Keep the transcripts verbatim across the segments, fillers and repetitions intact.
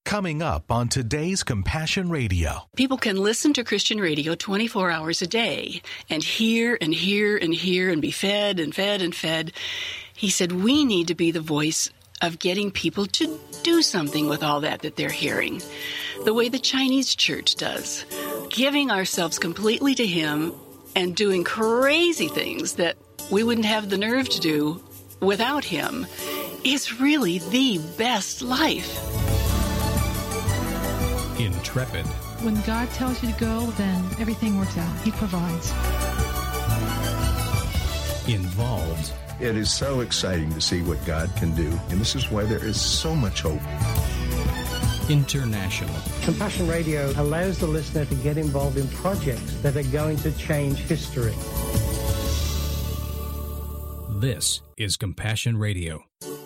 Coming up on today's Compassion Radio. People can listen to Christian radio twenty-four hours a day and hear and hear and hear and be fed and fed and fed. He said we need to be the voice of getting people to do something with all that that they're hearing, the way the Chinese church does, giving ourselves completely to Him and doing crazy things that we wouldn't have the nerve to do without Him is really the best life. Intrepid. When God tells you to go, then everything works out. He provides. Involved. It is so exciting to see what God can do, and this is why there is so much hope. International. Compassion Radio allows the listener to get involved in projects that are going to change history. This is Compassion Radio.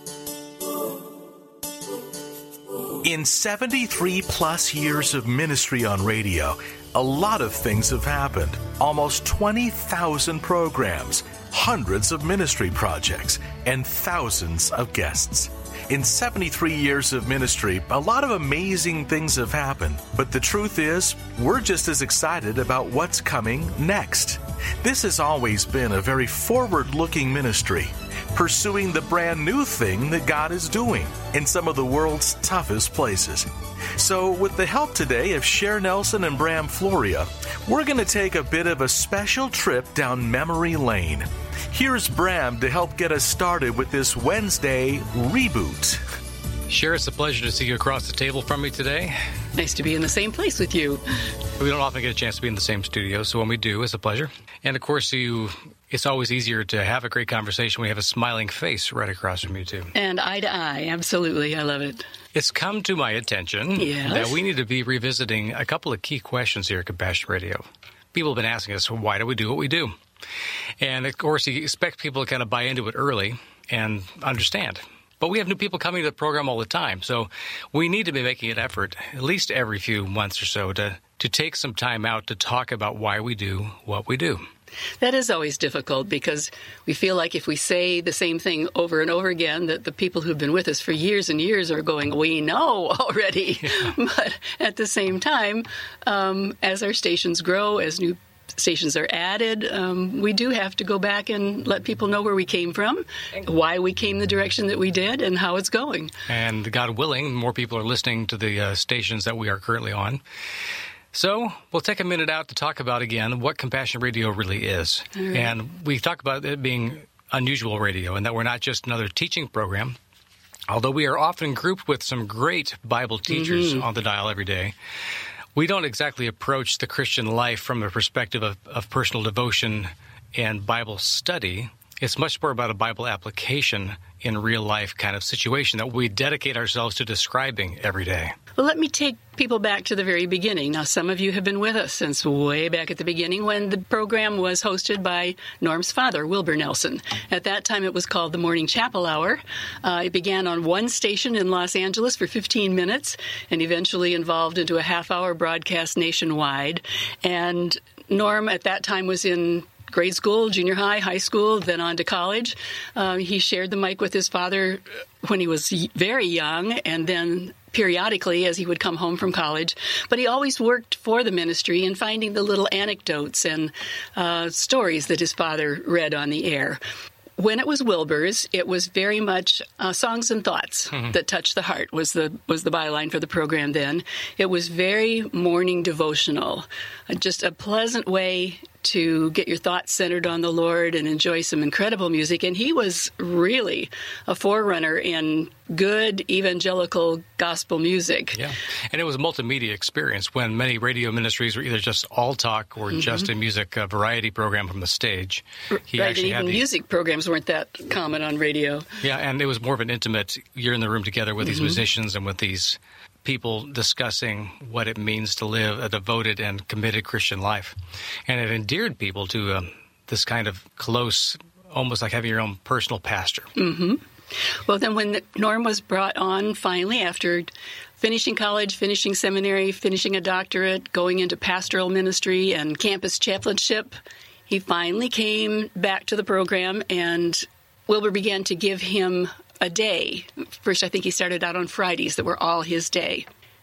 In seventy-three plus years of ministry on radio, a lot of things have happened. Almost twenty thousand programs, hundreds of ministry projects, and thousands of guests. In seventy-three years of ministry, a lot of amazing things have happened. But the truth is, we're just as excited about what's coming next. This has always been a very forward-looking ministry, pursuing the brand new thing that God is doing in some of the world's toughest places. So with the help today of Cher Nelson and Bram Floria, we're going to take a bit of a special trip down memory lane. Here's Bram to help get us started with this Wednesday reboot. Cher, it's a pleasure to see you across the table from me today. Nice to be in the same place with you. We don't often get a chance to be in the same studio, so when we do, it's a pleasure. And of course, you, it's always easier to have a great conversation when you have a smiling face right across from you, too. And eye to eye, absolutely. I love it. It's come to my attention yes. that we need to be revisiting a couple of key questions here at Compassion Radio. People have been asking us, why do we do what we do? And, of course, you expect people to kind of buy into it early and understand. But we have new people coming to the program all the time, so we need to be making an effort, at least every few months or so, to, to take some time out to talk about why we do what we do. That is always difficult because we feel like if we say the same thing over and over again, that the people who've been with us for years and years are going, we know already. Yeah. But at the same time, um, as our stations grow, as new stations are added, um, we do have to go back and let people know where we came from, why we came the direction that we did, and how it's going. And God willing, more people are listening to the uh, stations that we are currently on. So we'll take a minute out to talk about, again, what Compassion Radio really is. Right. And we talk about it being unusual radio and that we're not just another teaching program, although we are often grouped with some great Bible teachers mm-hmm. on the dial every day. We don't exactly approach the Christian life from a perspective of, of personal devotion and Bible study. It's much more about a Bible application in real life kind of situation that we dedicate ourselves to describing every day. Well, let me take people back to the very beginning. Now, some of you have been with us since way back at the beginning when the program was hosted by Norm's father, Wilbur Nelson. At that time, it was called the Morning Chapel Hour. Uh, it began on one station in Los Angeles for fifteen minutes and eventually evolved into a half-hour broadcast nationwide. And Norm, at that time, was in grade school, junior high, high school, then on to college. Um, he shared the mic with his father when he was very young, and then periodically as he would come home from college. But he always worked for the ministry in finding the little anecdotes and uh, stories that his father read on the air. When it was Wilbur's, it was very much uh, songs and thoughts mm-hmm. that touched the heart was the was the byline for the program then. It was very morning devotional, uh, just a pleasant way to get your thoughts centered on the Lord and enjoy some incredible music. And he was really a forerunner in good evangelical gospel music. Yeah, and it was a multimedia experience when many radio ministries were either just all talk or mm-hmm. just a music uh, variety program from the stage. He right, actually and even had the, music programs weren't that common on radio. Yeah, and it was more of an intimate, you're in the room together with mm-hmm. these musicians and with these people discussing what it means to live a devoted and committed Christian life. And it endeared people to uh, this kind of close, almost like having your own personal pastor. Mm-hmm. Well, then when Norm was brought on finally after finishing college, finishing seminary, finishing a doctorate, going into pastoral ministry and campus chaplainship, he finally came back to the program, and Wilbur began to give him a day. First, I think he started out on Fridays that were all his day.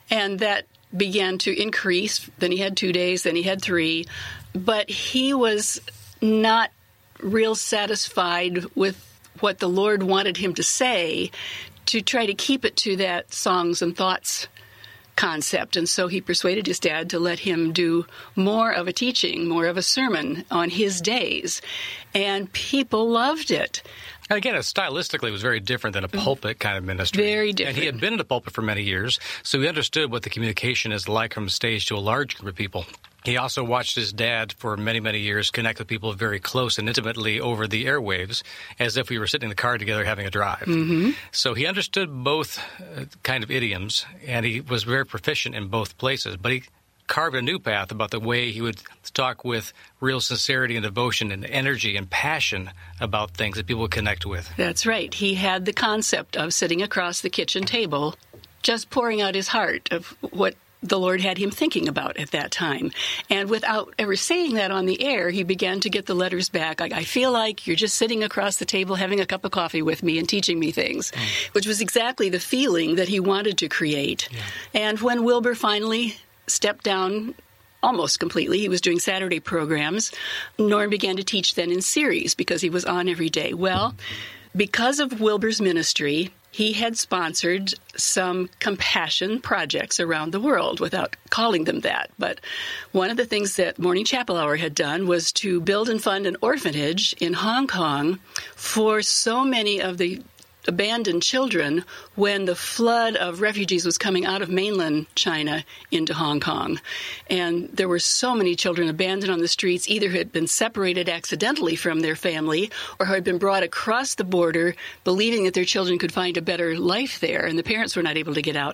And that began to increase. Then he had two days, then he had three. But he was not real satisfied with what the Lord wanted him to say, to try to keep it to that songs and thoughts concept. And so he persuaded his dad to let him do more of a teaching, more of a sermon on his days. And people loved it. And again, it stylistically was very different than a pulpit kind of ministry. Very different. And he had been in the pulpit for many years, so he understood what the communication is like from the stage to a large group of people. He also watched his dad for many, many years connect with people very close and intimately over the airwaves, as if we were sitting in the car together having a drive. Mm-hmm. So he understood both uh, kind of idioms, and he was very proficient in both places. But he carved a new path about the way he would talk with real sincerity and devotion and energy and passion about things that people would connect with. That's right. He had the concept of sitting across the kitchen table, just pouring out his heart of what the Lord had him thinking about at that time. And without ever saying that on the air, he began to get the letters back. Like, I feel like you're just sitting across the table having a cup of coffee with me and teaching me things, mm. which was exactly the feeling that he wanted to create. Yeah. And when Wilbur finally stepped down almost completely, he was doing Saturday programs, Norm began to teach then in series because he was on every day. Well, because of Wilbur's ministry, he had sponsored some compassion projects around the world without calling them that. But one of the things that Morning Chapel Hour had done was to build and fund an orphanage in Hong Kong for so many of the abandoned children when the flood of refugees was coming out of mainland China into Hong Kong. And there were so many children abandoned on the streets, either had been separated accidentally from their family or had been brought across the border believing that their children could find a better life there, and the parents were not able to get out.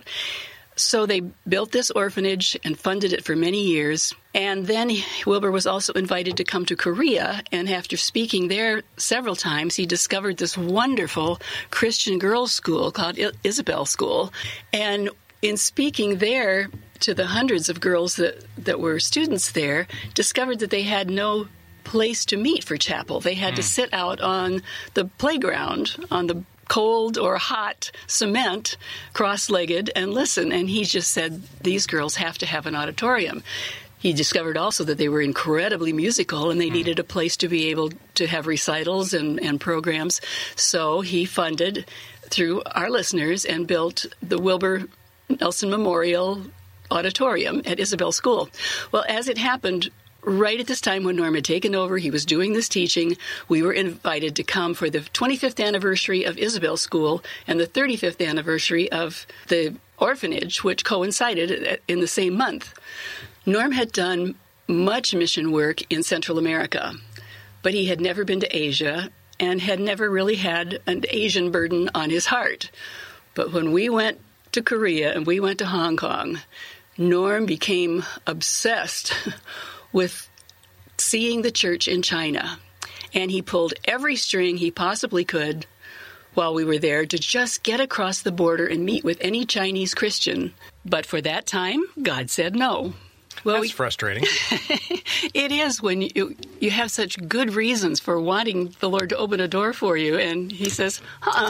So they built this orphanage and funded it for many years. And then Wilbur was also invited to come to Korea. And after speaking there several times, he discovered this wonderful Christian girls' school called Isabel School. And in speaking there to the hundreds of girls that, that were students there, discovered that they had no place to meet for chapel. They had mm. to sit out on the playground, on the cold or hot cement, cross-legged, and listen. And he just said, these girls have to have an auditorium. He discovered also that they were incredibly musical and they needed a place to be able to have recitals and, and programs. So he funded, through our listeners, and built the Wilbur Nelson Memorial Auditorium at Isabel School. Well, as it happened, right at this time when Norm had taken over, he was doing this teaching, we were invited to come for the twenty-fifth anniversary of Isabel School and the thirty-fifth anniversary of the orphanage, which coincided in the same month. Norm had done much mission work in Central America, but he had never been to Asia and had never really had an Asian burden on his heart. But when we went to Korea and we went to Hong Kong, Norm became obsessed with seeing the church in China. And he pulled every string he possibly could while we were there to just get across the border and meet with any Chinese Christian. But for that time, God said no. Well, That's we, frustrating. It is when you you have such good reasons for wanting the Lord to open a door for you. And he says, huh.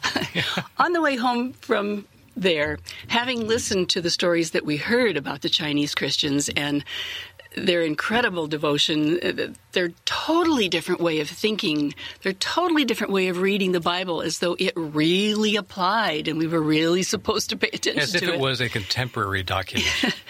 On the way home from there, having listened to the stories that we heard about the Chinese Christians and their incredible devotion, their totally different way of thinking, their totally different way of reading the Bible as though it really applied and we were really supposed to pay attention to it. As if it was a contemporary document.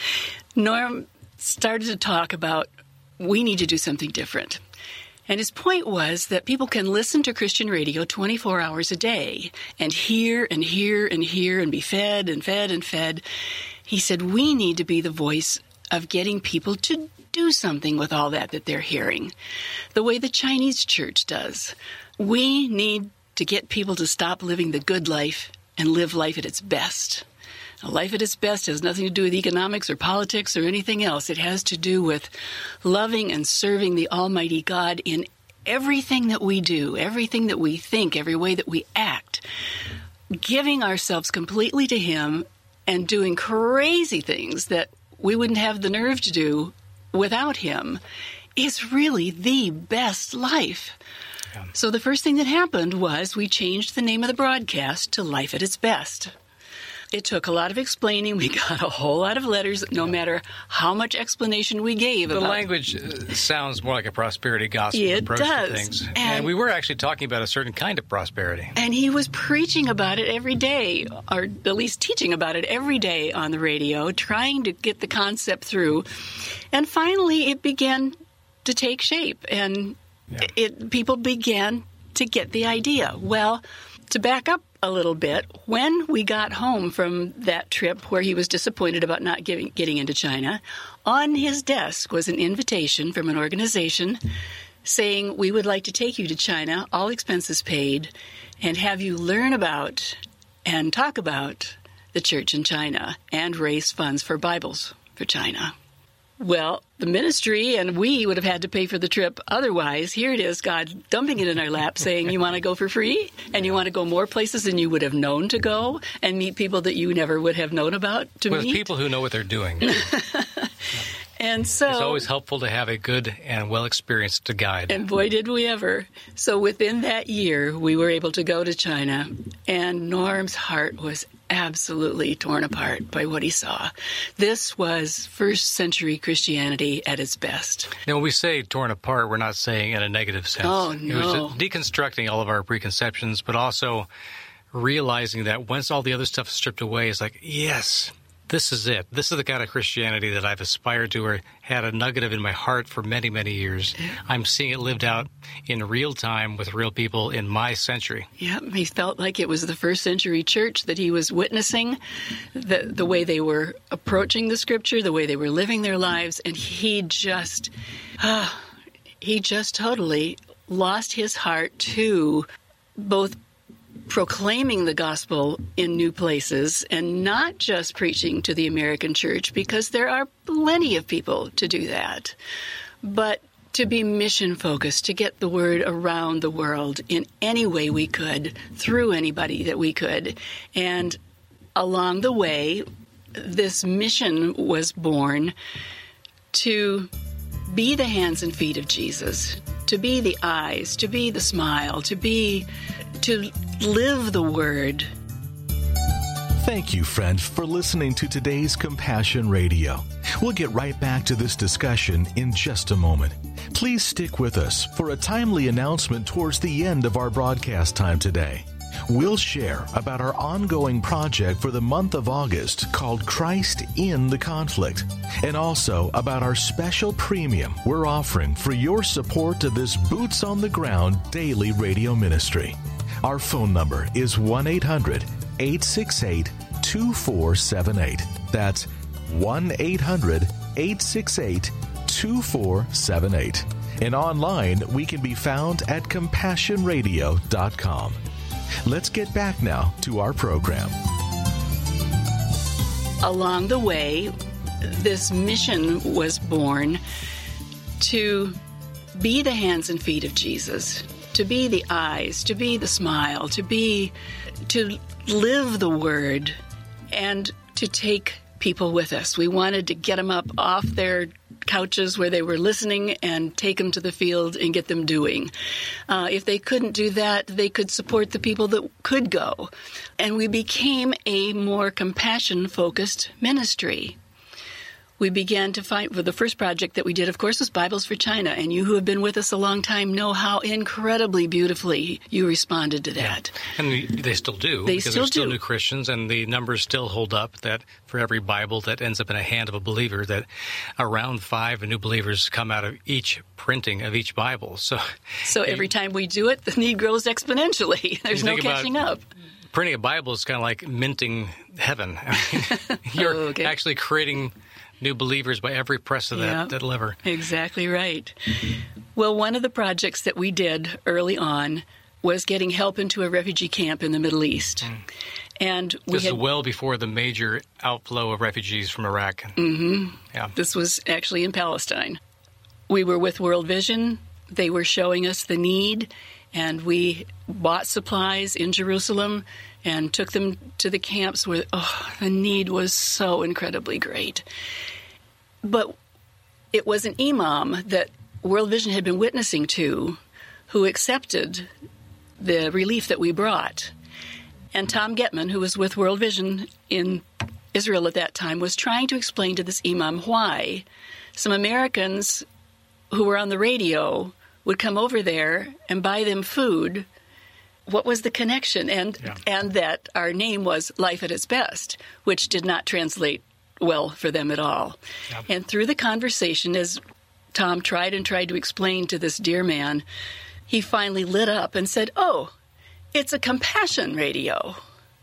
Norm started to talk about, we need to do something different. And his point was that people can listen to Christian radio twenty-four hours a day and hear and hear and hear and be fed and fed and fed. He said, we need to be the voice of getting people to do something with all that that they're hearing, the way the Chinese church does. We need to get people to stop living the good life and live life at its best. Now, life at its best has nothing to do with economics or politics or anything else. It has to do with loving and serving the Almighty God in everything that we do, everything that we think, every way that we act, giving ourselves completely to Him and doing crazy things that we wouldn't have the nerve to do without Him is really the best life. Yeah. So the first thing that happened was we changed the name of the broadcast to Life at Its Best. It took a lot of explaining. We got a whole lot of letters, no matter how much explanation we gave. The about language uh, sounds more like a prosperity gospel It approach does. to things. And, And- we were actually talking about a certain kind of prosperity. And he was preaching about it every day, or at least teaching about it every day on the radio, trying to get the concept through. And finally, it began to take shape, and Yeah. it people began to get the idea. Well, to back up a little bit, when we got home from that trip where he was disappointed about not giving, getting into China, on his desk was an invitation from an organization saying, we would like to take you to China, all expenses paid, and have you learn about and talk about the church in China and raise funds for Bibles for China. Well, the ministry and we would have had to pay for the trip otherwise. Here it is, God dumping it in our lap, saying, you want to go for free? And you want to go more places than you would have known to go and meet people that you never would have known about to With meet? people who know what they're doing. And so, It's always helpful to have a good and well-experienced guide. and boy, did we ever. So within that year, we were able to go to China, and Norm's heart was absolutely torn apart by what he saw. This was first century Christianity at its best. Now, when we say torn apart, we're not saying in a negative sense. Oh, It was no. deconstructing all of our preconceptions, but also realizing that once all the other stuff is stripped away, it's like, yes, this is it. This is the kind of Christianity that I've aspired to or had a nugget of in my heart for many, many years. I'm seeing it lived out in real time with real people in my century. Yeah, he felt like it was the first century church that he was witnessing, the the way they were approaching the scripture, the way they were living their lives, and he just, ah, he just totally lost his heart to both proclaiming the gospel in new places and not just preaching to the American church, because there are plenty of people to do that, but to be mission focused, to get the word around the world in any way we could, through anybody that we could. And along the way, this mission was born to be the hands and feet of Jesus, to be the eyes, to be the smile, to be, to live the word. Thank you, friend, for listening to today's Compassion Radio. We'll get right back to this discussion in just a moment. Please stick with us for a timely announcement towards the end of our broadcast time today. We'll share about our ongoing project for the month of August called Christ in the Conflict, and also about our special premium we're offering for your support to this boots-on-the-ground daily radio ministry. Our phone number is one eight hundred eight six eight two four seven eight. That's one eight hundred eight six eight two four seven eight. And online, we can be found at compassion radio dot com. Let's get back now to our program. Along the way, this mission was born to be the hands and feet of Jesus, to be the eyes, to be the smile, to be, to live the word, and to take people with us. We wanted to get them up off their couches where they were listening and take them to the field and get them doing. Uh, if they couldn't do that, they could support the people that could go. And we became a more compassion-focused ministry. We began to find, well, the first project that we did, of course, was Bibles for China. And you who have been with us a long time know how incredibly beautifully you responded to that. And we- they still do. They because still there's still do. new Christians, and the numbers still hold up that for every Bible that ends up in a hand of a believer, that around five new believers come out of each printing of each Bible. So, So every time we do it, the need grows exponentially. There's You no think about- catching up. printing a Bible is kind of like minting heaven. I mean, you're Oh, okay. actually creating new believers by every press of that, Yeah. that lever. Exactly right. Well, one of the projects that we did early on was getting help into a refugee camp in the Middle East. And we This had, is well before the major outflow of refugees from Iraq. Mm-hmm. Yeah. this was actually in Palestine. We were with World Vision. They were showing us the need, and we bought supplies in Jerusalem and took them to the camps where, oh, the need was so incredibly great. But it was an imam that World Vision had been witnessing to who accepted the relief that we brought. And Tom Getman, who was with World Vision in Israel at that time, was trying to explain to this imam why some Americans who were on the radio would come over there and buy them food. What was the connection? And yeah. and that our name was Life at Its Best, which did not translate well for them at all. Yeah. And through the conversation, as Tom tried and tried to explain to this dear man, he finally lit up and said, "Oh, it's a compassion radio."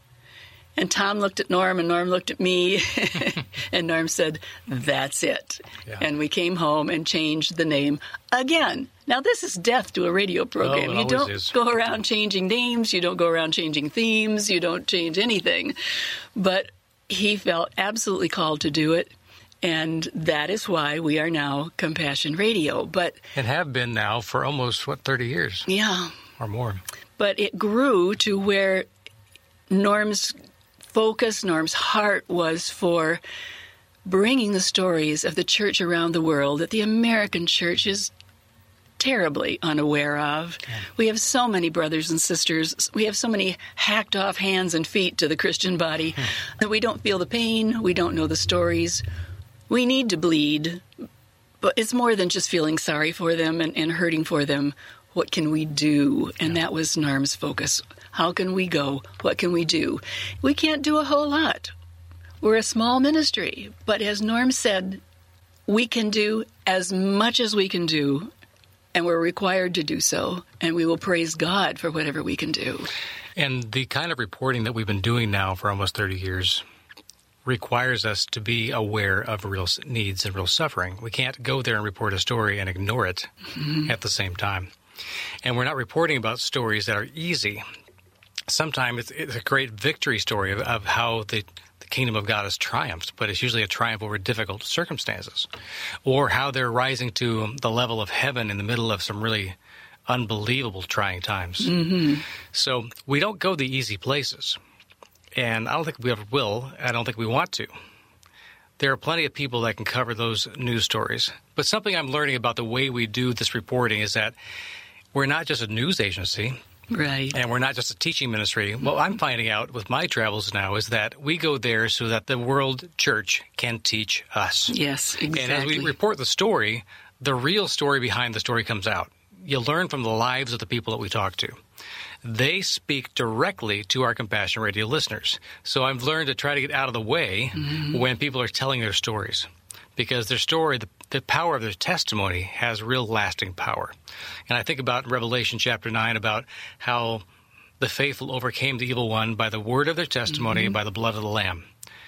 And Tom looked at Norm, and Norm looked at me, and Norm said, "That's it." Yeah. And we came home and changed the name again. Now, this is death to a radio program. Oh, you don't is. go around changing names. You don't go around changing themes. You don't change anything. But he felt absolutely called to do it, and that is why we are now Compassion Radio. But and have been now for almost, what, thirty years? Yeah. Or more. But it grew to where Norm's focus, Norm's heart was for bringing the stories of the church around the world that the American church is terribly unaware of. Yeah. We have so many brothers and sisters. We have so many hacked off hands and feet to the Christian body hmm. that we don't feel the pain. We don't know the stories. We need to bleed, but it's more than just feeling sorry for them and, and hurting for them. What can we do? And yeah. that was Norm's focus. How can we go? What can we do? We can't do a whole lot. We're a small ministry. But as Norm said, we can do as much as we can do, and we're required to do so. And we will praise God for whatever we can do. And the kind of reporting that we've been doing now for almost thirty years requires us to be aware of real needs and real suffering. We can't go there and report a story and ignore it mm-hmm. at the same time. And we're not reporting about stories that are easy. Sometimes it's, it's a great victory story of, of how the, the kingdom of God has triumphed, but it's usually a triumph over difficult circumstances, or how they're rising to the level of heaven in the middle of some really unbelievable trying times. Mm-hmm. So we don't go the easy places, and I don't think we ever will. I don't think we want to. There are plenty of people that can cover those news stories, but something I'm learning about the way we do this reporting is that we're not just a news agency. Right. And we're not just a teaching ministry. What I'm finding out with my travels now is that we go there so that the world church can teach us. Yes, exactly. And as we report the story, the real story behind the story comes out. You learn from the lives of the people that we talk to. They speak directly to our Compassion Radio listeners. So I've learned to try to get out of the way mm-hmm. when people are telling their stories, because their story, the, the power of their testimony has real lasting power. And I think about Revelation chapter nine, about how the faithful overcame the evil one by the word of their testimony mm-hmm. and by the blood of the Lamb.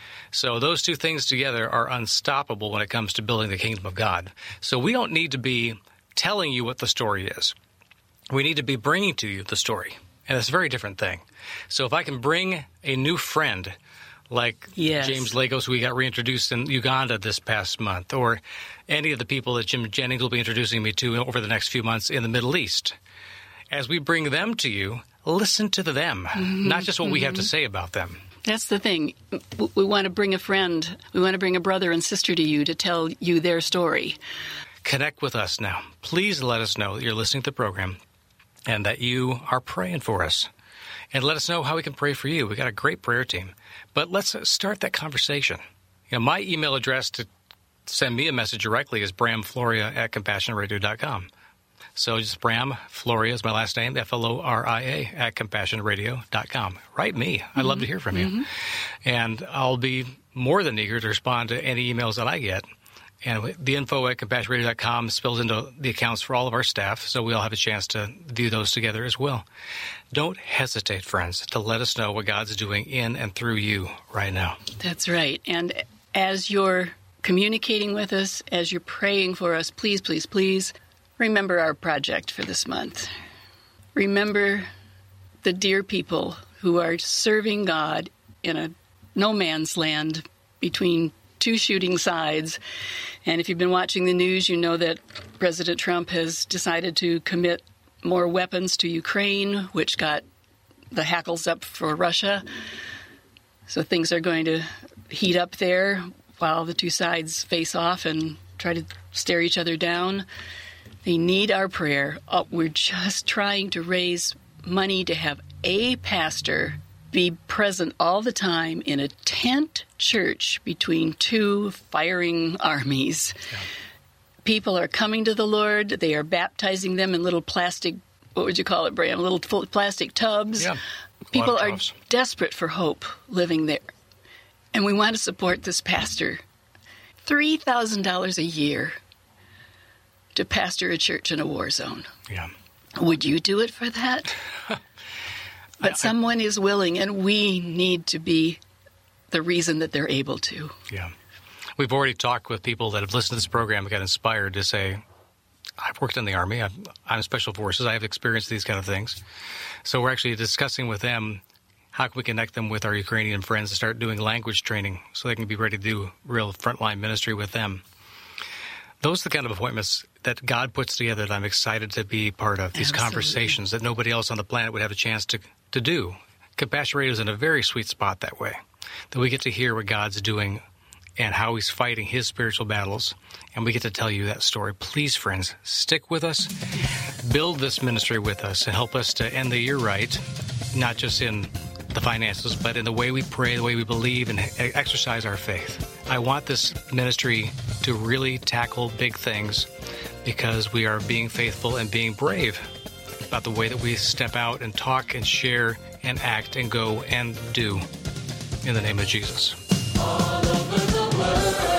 So those two things together are unstoppable when it comes to building the kingdom of God. So we don't need to be telling you what the story is. We need to be bringing to you the story. And it's a very different thing. So if I can bring a new friend like yes. James Lagos, who we got reintroduced in Uganda this past month, or any of the people that Jim Jennings will be introducing me to over the next few months in the Middle East. As we bring them to you, listen to them, mm-hmm. not just what mm-hmm. we have to say about them. That's the thing. We want to bring a friend. We want to bring a brother and sister to you to tell you their story. Connect with us now. Please let us know that you're listening to the program and that you are praying for us. And let us know how we can pray for you. We got a great prayer team. But let's start that conversation. You know, my email address to send me a message directly is bramfloria at compassion radio dot com. So just Bram Floria is my last name, F L O R I A, at compassion radio dot com. Write me. Mm-hmm. I'd love to hear from you. Mm-hmm. And I'll be more than eager to respond to any emails that I get. And the info at compassion radio dot com spills into the accounts for all of our staff, so we all have a chance to view those together as well. Don't hesitate, friends, to let us know what God's doing in and through you right now. That's right. And as you're communicating with us, as you're praying for us, please, please, please remember our project for this month. Remember the dear people who are serving God in a no man's land between two shooting sides. And if you've been watching the news, you know that President Trump has decided to commit more weapons to Ukraine, which got the hackles up for Russia. So things are going to heat up there while the two sides face off and try to stare each other down. They need our prayer. Oh, we're just trying to raise money to have a pastor be present all the time in a tent church between two firing armies. Yeah. People are coming to the Lord. They are baptizing them in little plastic, what would you call it, Bram? Little plastic tubs. Yeah. People are desperate for hope living there. And we want to support this pastor. three thousand dollars a year to pastor a church in a war zone. Yeah. Would you do it for that? But I, someone I, is willing, and we need to be the reason that they're able to. Yeah. We've already talked with people that have listened to this program and got inspired to say, I've worked in the Army, I've, I'm in Special Forces, I have experienced these kind of things. So we're actually discussing with them how can we connect them with our Ukrainian friends to start doing language training so they can be ready to do real frontline ministry with them. Those are the kind of appointments that God puts together that I'm excited to be part of, these Absolutely. Conversations that nobody else on the planet would have a chance to, to do. Compassion Radio is in a very sweet spot that way, that we get to hear what God's doing and how he's fighting his spiritual battles, and we get to tell you that story. Please, friends, stick with us, build this ministry with us, and help us to end the year right, not just in the finances, but in the way we pray, the way we believe, and exercise our faith. I want this ministry to really tackle big things because we are being faithful and being brave about the way that we step out and talk and share and act and go and do in the name of Jesus. All over the world.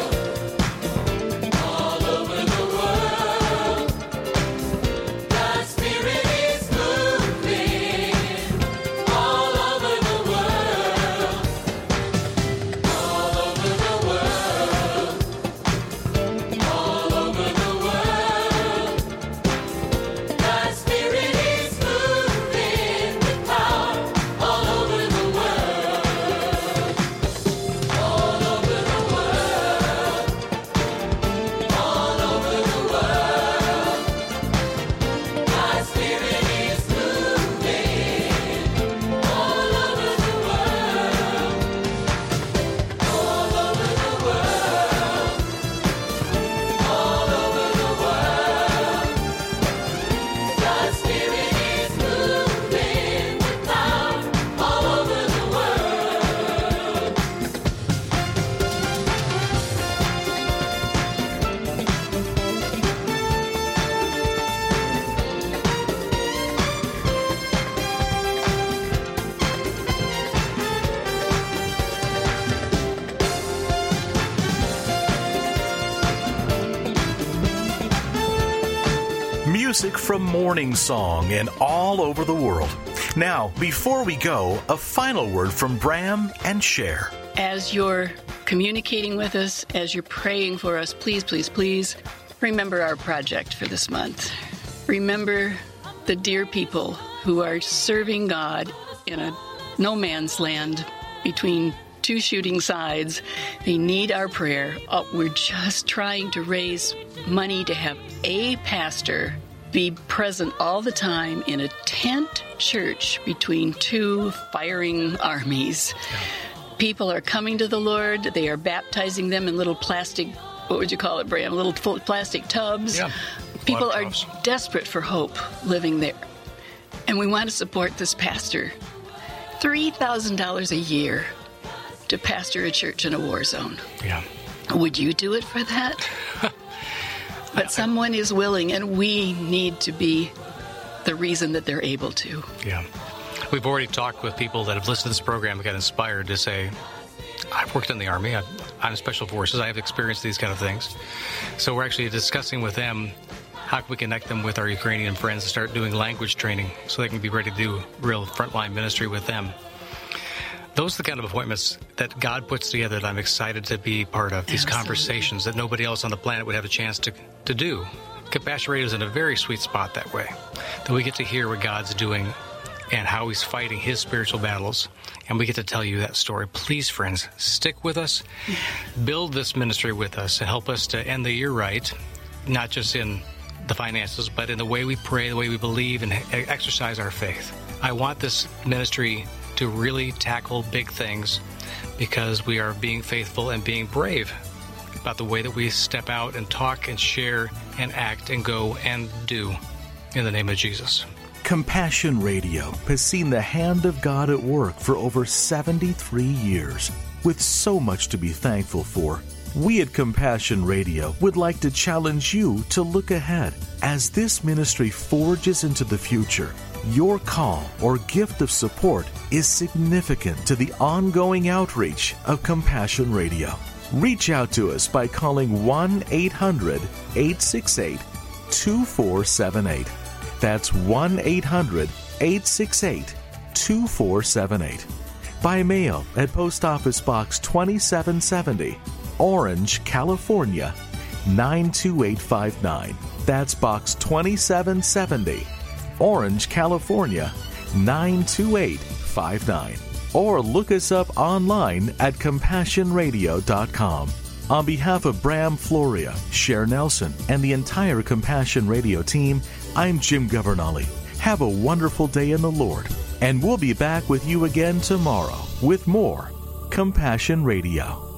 Music from Morning Song and all over the world. Now, before we go, a final word from Bram and Cher. As you're communicating with us, as you're praying for us, please, please, please remember our project for this month. Remember the dear people who are serving God in a no man's land between two shooting sides. They need our prayer. Oh, we're just trying to raise money to have a pastor be present all the time in a tent church between two firing armies. Yeah. People are coming to the Lord. They are baptizing them in little plastic, what would you call it, Bram? Little plastic tubs. Yeah. People are desperate for hope living there. And we want to support this pastor. three thousand dollars a year to pastor a church in a war zone. Yeah. Would you do it for that? But someone is willing, and we need to be the reason that they're able to. Yeah. We've already talked with people that have listened to this program and got inspired to say, I've worked in the Army, I've, I'm in Special Forces, I have experienced these kind of things. So we're actually discussing with them how can we connect them with our Ukrainian friends to start doing language training so they can be ready to do real frontline ministry with them. Those are the kind of appointments that God puts together that I'm excited to be part of, these Absolutely. Conversations that nobody else on the planet would have a chance to, to do. Compassion Radio is in a very sweet spot that way, that we get to hear what God's doing and how he's fighting his spiritual battles, and we get to tell you that story. Please, friends, stick with us, build this ministry with us, and help us to end the year right, not just in the finances, but in the way we pray, the way we believe, and exercise our faith. I want this ministry to really tackle big things because we are being faithful and being brave about the way that we step out and talk and share and act and go and do in the name of Jesus. Compassion Radio has seen the hand of God at work for over seventy-three years. With so much to be thankful for, we at Compassion Radio would like to challenge you to look ahead. As this ministry forges into the future, your call or gift of support is significant to the ongoing outreach of Compassion Radio. Reach out to us by calling one eight hundred eight six eight two four seven eight. That's one eight hundred eight six eight two four seven eight. By mail at Post Office Box twenty-seven seventy, Orange, California, nine two eight five nine. That's Box twenty-seven seventy, Orange, California, nine two eight five nine. Or look us up online at compassion radio dot com. On behalf of Bram Floria, Cher Nelson, and the entire Compassion Radio team, I'm Jim Governale. Have a wonderful day in the Lord, and we'll be back with you again tomorrow with more Compassion Radio.